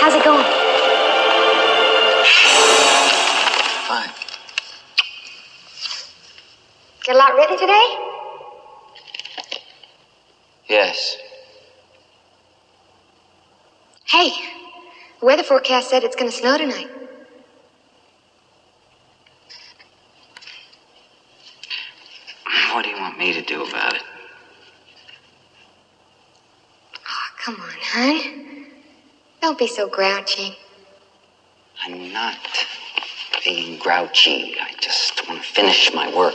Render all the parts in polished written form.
How's it going? Fine. Get a lot written today? Yes. Hey, the weather forecast said it's going to snow tonight. What do you want me to do about it? Oh, come on, hon. Don't be so grouchy. I'm not being grouchy. I just want to finish my work.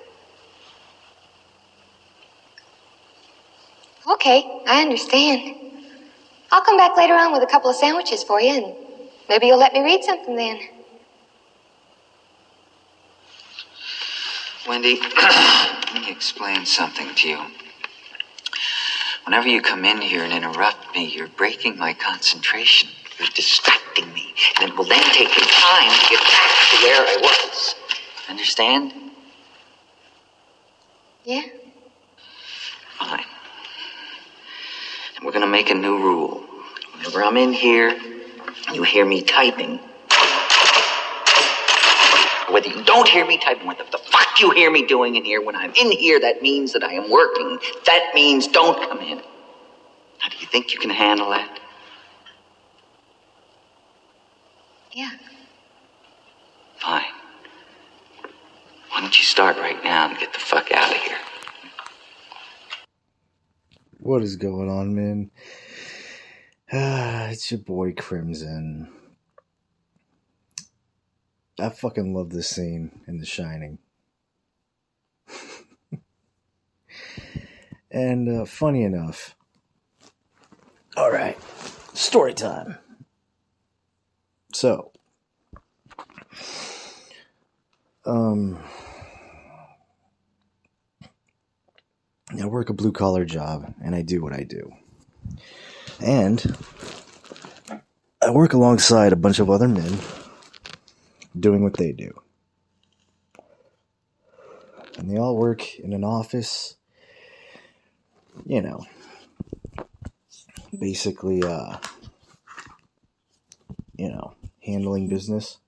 Okay, I understand. I'll come back later on with a couple of sandwiches for you, and maybe you'll let me read something then. Wendy, let me explain something to you. Whenever you come in here and interrupt me, you're breaking my concentration. You're distracting me. And it will then take me time to get back to where I was. Understand? Yeah? Fine. And we're going to make a new rule. Whenever I'm in here, you hear me typing. Whether you don't hear me typing, what the fuck you hear me doing in here, when I'm in here, that means that I am working. That means don't come in. Now, do you think you can handle that? Yeah. Fine. Why don't you start right now and get the fuck out of here? What is going on, man? It's your boy Crimson. I fucking love this scene in The Shining. And funny enough, alright, story time. So, I work a blue-collar job, and I do what I do. And I work alongside a bunch of other men doing what they do. And they all work in an office, you know, basically, handling business.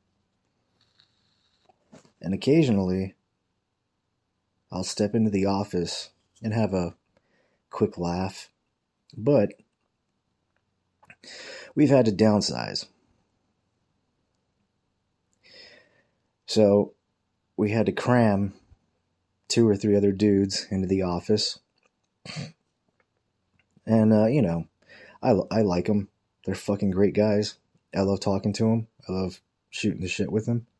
And occasionally, I'll step into the office and have a quick laugh. But we've had to downsize. So we had to cram 2 or 3 other dudes into the office. And, I like them. They're fucking great guys. I love talking to them. I love shooting the shit with them.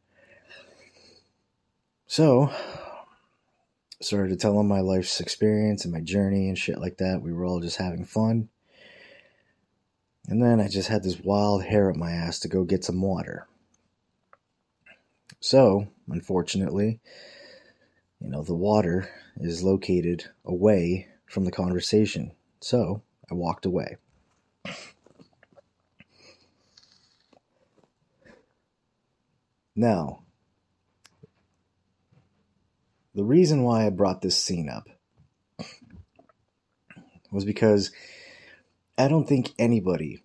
So, started to tell them my life's experience and my journey and shit like that. We were all just having fun. And then I just had this wild hair up my ass to go get some water. So, unfortunately, the water is located away from the conversation. So, I walked away. Now, the reason why I brought this scene up was because I don't think anybody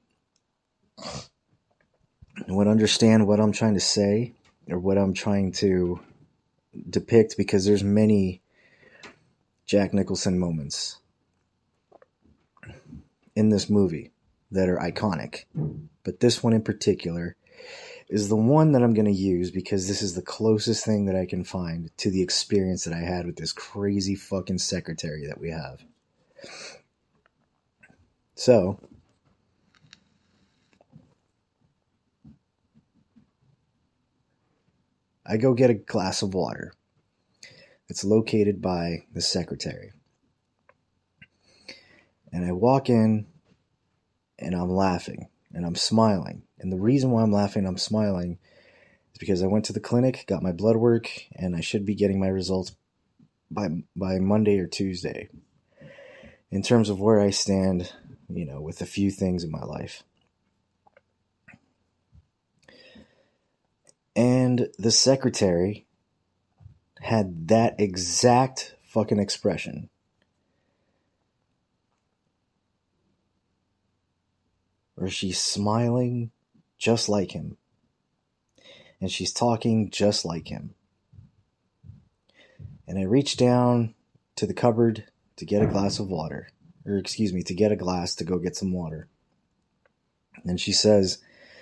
would understand what I'm trying to say or what I'm trying to depict, because there's many Jack Nicholson moments in this movie that are iconic. But this one in particular is the one that I'm going to use because this is the closest thing that I can find to the experience that I had with this crazy fucking secretary that we have. So, I go get a glass of water. It's located by the secretary. And I walk in and I'm laughing and I'm smiling. And the reason why I'm laughing and I'm smiling is because I went to the clinic, got my blood work, and I should be getting my results by Monday or Tuesday. In terms of where I stand, with a few things in my life. And the secretary had that exact fucking expression. Where she's smiling just like him. And she's talking just like him. And I reach down to the cupboard to get a glass of water. Or excuse me, to get a glass to go get some water. And she says,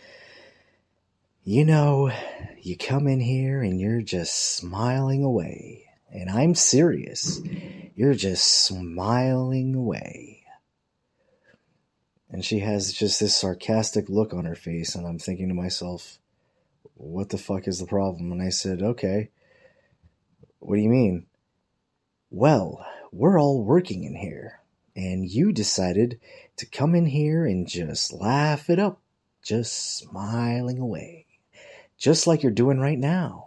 you know, you come in here and you're just smiling away. And I'm serious. You're just smiling away. And she has just this sarcastic look on her face. And I'm thinking to myself, what the fuck is the problem? And I said, okay, what do you mean? Well, we're all working in here. And you decided to come in here and just laugh it up. Just smiling away. Just like you're doing right now.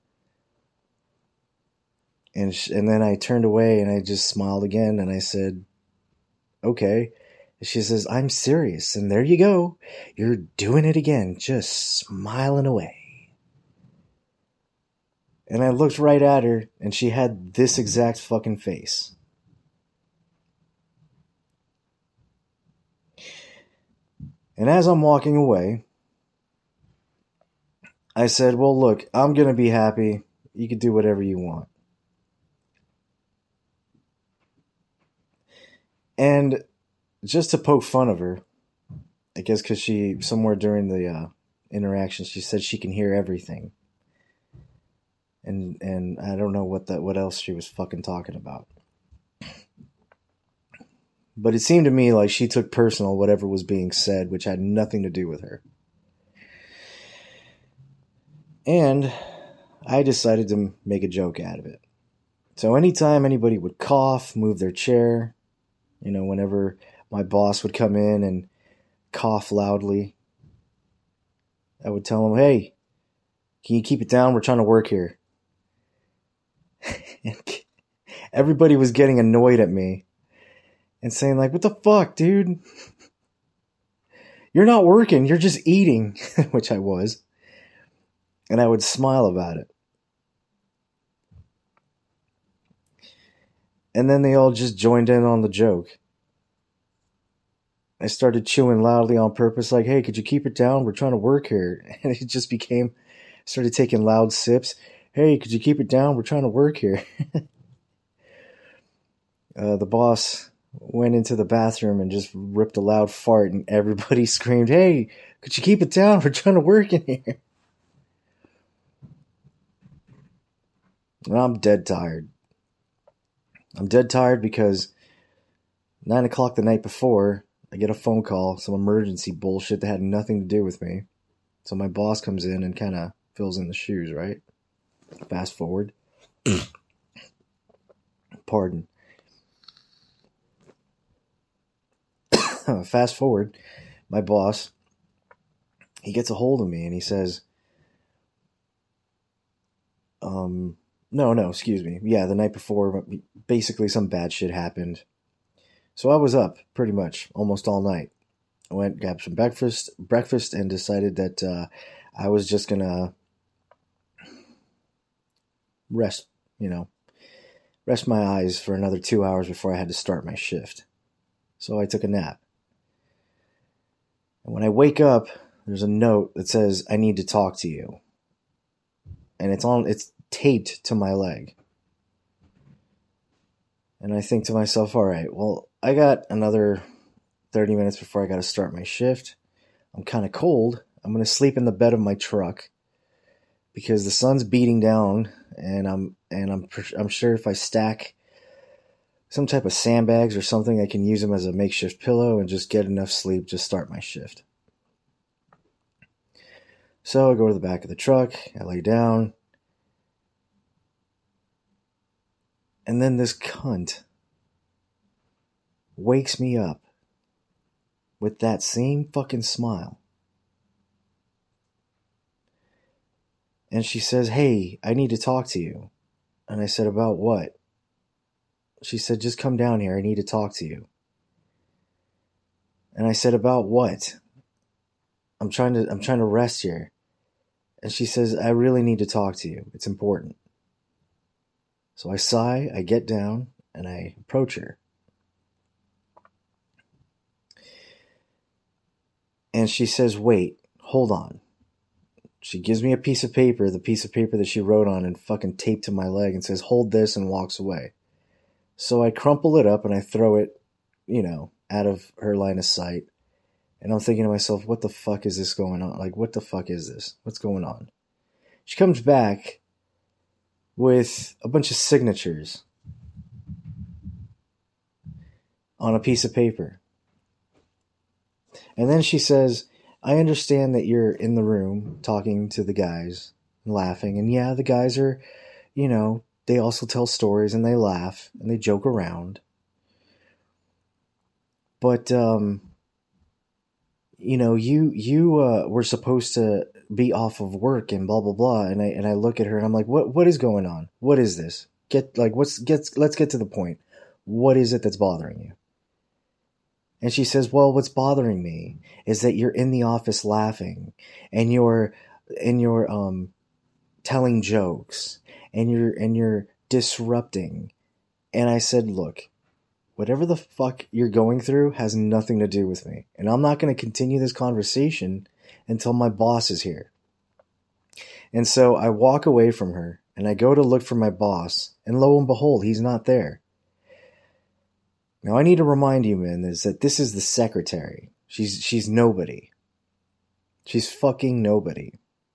And then I turned away and I just smiled again and I said, okay. And she says, I'm serious. And there you go. You're doing it again. Just smiling away. And I looked right at her and she had this exact fucking face. And as I'm walking away, I said, well, look, I'm going to be happy. You can do whatever you want. And just to poke fun of her, I guess because she, somewhere during the interaction, she said she can hear everything. And I don't know what else she was fucking talking about. But it seemed to me like she took personal whatever was being said, which had nothing to do with her. And I decided to make a joke out of it. So anytime anybody would cough, move their chair, you know, whenever my boss would come in and cough loudly, I would tell him, hey, can you keep it down? We're trying to work here. And everybody was getting annoyed at me and saying like, what the fuck, dude? You're not working. You're just eating, which I was. And I would smile about it. And then they all just joined in on the joke. I started chewing loudly on purpose, like, hey, could you keep it down? We're trying to work here. And it just started taking loud sips. Hey, could you keep it down? We're trying to work here. The boss went into the bathroom and just ripped a loud fart, and everybody screamed, hey, could you keep it down? We're trying to work in here. And I'm dead tired. I'm dead tired because 9 o'clock the night before, I get a phone call, some emergency bullshit that had nothing to do with me. So my boss comes in and kind of fills in the shoes, right? Fast forward. Pardon. Fast forward. My boss, he gets a hold of me and he says, no, excuse me. Yeah, the night before, basically some bad shit happened. So I was up pretty much almost all night. I went, grabbed some breakfast and decided that I was just going to rest my eyes for another 2 hours before I had to start my shift. So I took a nap. And when I wake up, there's a note that says, I need to talk to you. And it's taped to my leg. And I think to myself, all right, well, I got another 30 minutes before I got to start my shift. I'm kind of cold. I'm going to sleep in the bed of my truck because the sun's beating down, and I'm sure if I stack some type of sandbags or something, I can use them as a makeshift pillow and just get enough sleep to start my shift. So I go to the back of the truck, I lay down, and then this cunt wakes me up with that same fucking smile. And she says, hey, I need to talk to you. And I said, about what? She said, just come down here. I need to talk to you. And I said, about what? I'm trying to rest here. And she says, I really need to talk to you. It's important. So I sigh, I get down, and I approach her. And she says, wait, hold on. She gives me a piece of paper, the piece of paper that she wrote on and fucking taped to my leg and says, hold this, and walks away. So I crumple it up and I throw it, out of her line of sight. And I'm thinking to myself, what the fuck is this going on? Like, what the fuck is this? What's going on? She comes back with a bunch of signatures on a piece of paper. And then she says, I understand that you're in the room talking to the guys and laughing. And yeah, the guys are, they also tell stories and they laugh and they joke around. But, you were supposed to be off of work and blah, blah, blah. And I look at her and I'm like, what is going on? What is this? Let's get to the point. What is it that's bothering you? And she says, well, what's bothering me is that you're in the office laughing and you're telling jokes and you're disrupting. And I said, look, whatever the fuck you're going through has nothing to do with me. And I'm not going to continue this conversation until my boss is here. And so I walk away from her and I go to look for my boss. And lo and behold, he's not there. Now I need to remind you, man, is that this is the secretary. She's nobody. She's fucking nobody.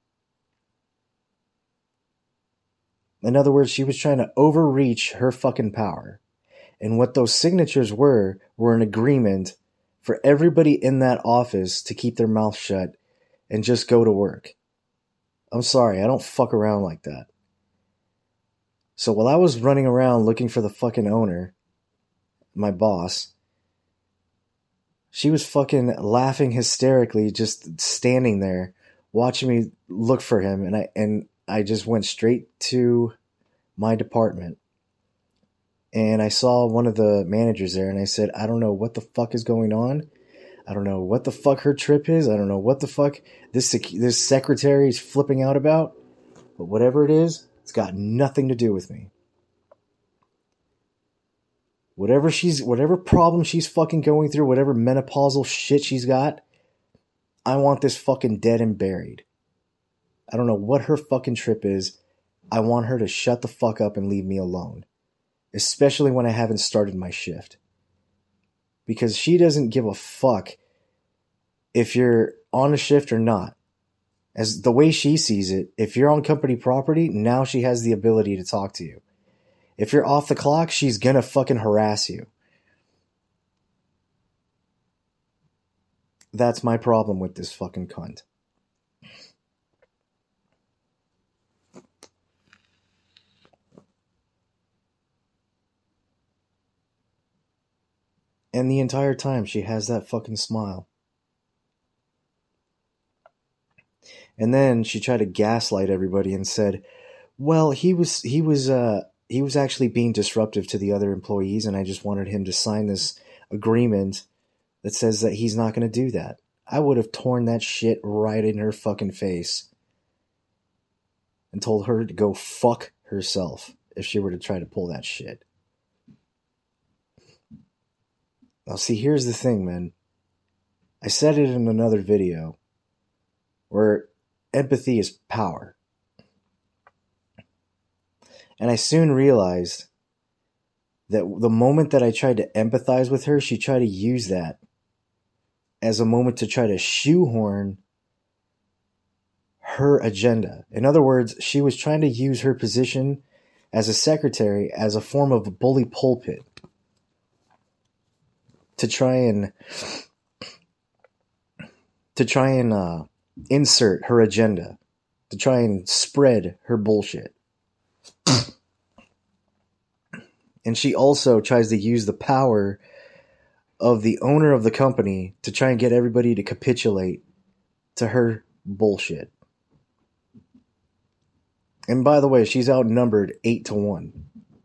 In other words, she was trying to overreach her fucking power. And what those signatures were an agreement for everybody in that office to keep their mouth shut and just go to work. I'm sorry, I don't fuck around like that. So while I was running around looking for the fucking owner, my boss, she was fucking laughing hysterically, just standing there, watching me look for him. And I just went straight to my department. And I saw one of the managers there and I said, I don't know what the fuck is going on. I don't know what the fuck her trip is. I don't know what the fuck this secretary is flipping out about. But whatever it is, it's got nothing to do with me. Whatever problem she's fucking going through, whatever menopausal shit she's got, I want this fucking dead and buried. I don't know what her fucking trip is. I want her to shut the fuck up and leave me alone. Especially when I haven't started my shift. Because she doesn't give a fuck if you're on a shift or not. As the way she sees it, if you're on company property, now she has the ability to talk to you. If you're off the clock, she's gonna fucking harass you. That's my problem with this fucking cunt. And the entire time she has that fucking smile. And then she tried to gaslight everybody and said, well, he was actually being disruptive to the other employees, and I just wanted him to sign this agreement that says that he's not going to do that. I would have torn that shit right in her fucking face and told her to go fuck herself if she were to try to pull that shit. Now, see, here's the thing, man. I said it in another video where empathy is power. And I soon realized that the moment that I tried to empathize with her, she tried to use that as a moment to try to shoehorn her agenda. In other words, she was trying to use her position as a secretary as a form of a bully pulpit to try and insert her agenda, to try and spread her bullshit. And she also tries to use the power of the owner of the company to try and get everybody to capitulate to her bullshit. And by the way, she's outnumbered 8-1.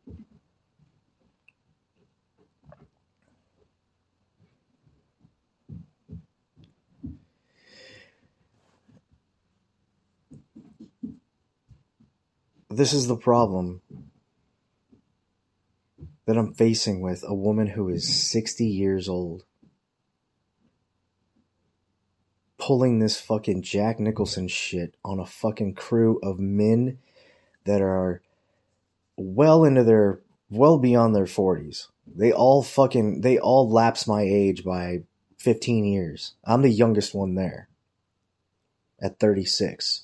This is the problem that I'm facing with a woman who is 60 years old. pulling this fucking Jack Nicholson shit on a fucking crew of men that are well beyond their 40s. They all lapse my age by 15 years. I'm the youngest one there at 36.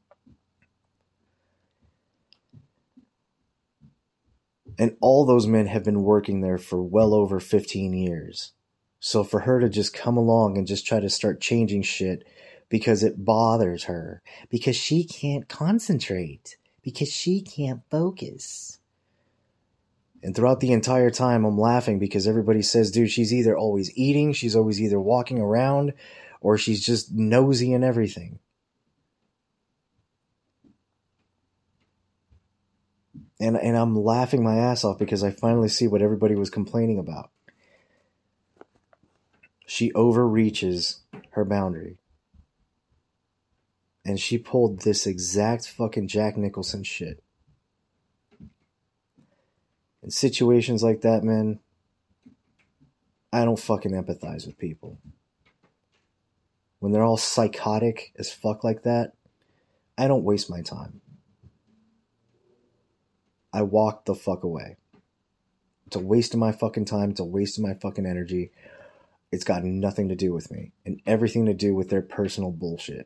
And all those men have been working there for well over 15 years. So for her to just come along and just try to start changing shit because it bothers her, because she can't concentrate, because she can't focus. And throughout the entire time, I'm laughing because everybody says, dude, she's either always eating, she's always either walking around, or she's just nosy and everything. And I'm laughing my ass off because I finally see what everybody was complaining about. She overreaches her boundary. And she pulled this exact fucking Jack Nicholson shit. In situations like that, man, I don't fucking empathize with people. When they're all psychotic as fuck like that, I don't waste my time. I walk the fuck away. It's a waste of my fucking time. It's a waste of my fucking energy. It's got nothing to do with me and everything to do with their personal bullshit.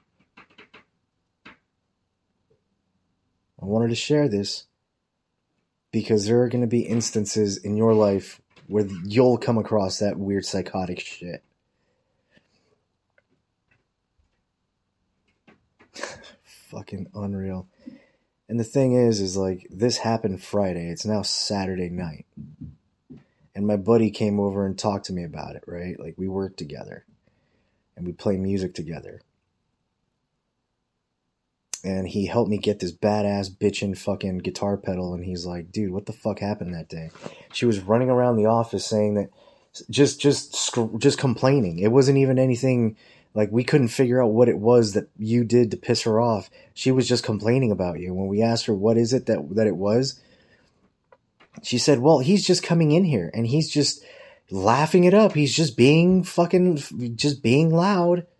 I wanted to share this because there are going to be instances in your life where you'll come across that weird psychotic shit. Fucking unreal. And the thing is like, this happened Friday. It's now Saturday night. And my buddy came over and talked to me about it, right? Like, we work together. And we play music together. And he helped me get this badass bitchin' fucking guitar pedal. And he's like, dude, what the fuck happened that day? She was running around the office saying that, just complaining. It wasn't even anything... Like, we couldn't figure out what it was that you did to piss her off. She was just complaining about you. When we asked her what is it that it was, she said, well, he's just coming in here and he's just laughing it up. He's just being loud.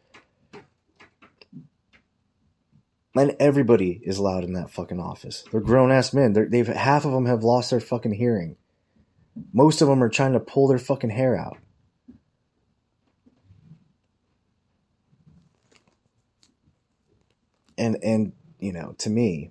And everybody is loud in that fucking office. They're grown-ass men. Half of them have lost their fucking hearing. Most of them are trying to pull their fucking hair out. And you know, to me,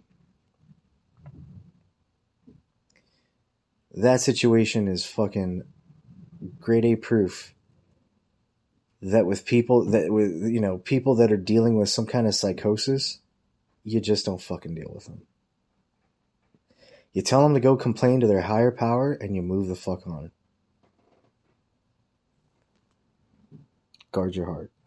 that situation is fucking grade A proof that with people that are dealing with some kind of psychosis, you just don't fucking deal with them. You tell them to go complain to their higher power and you move the fuck on. Guard your heart.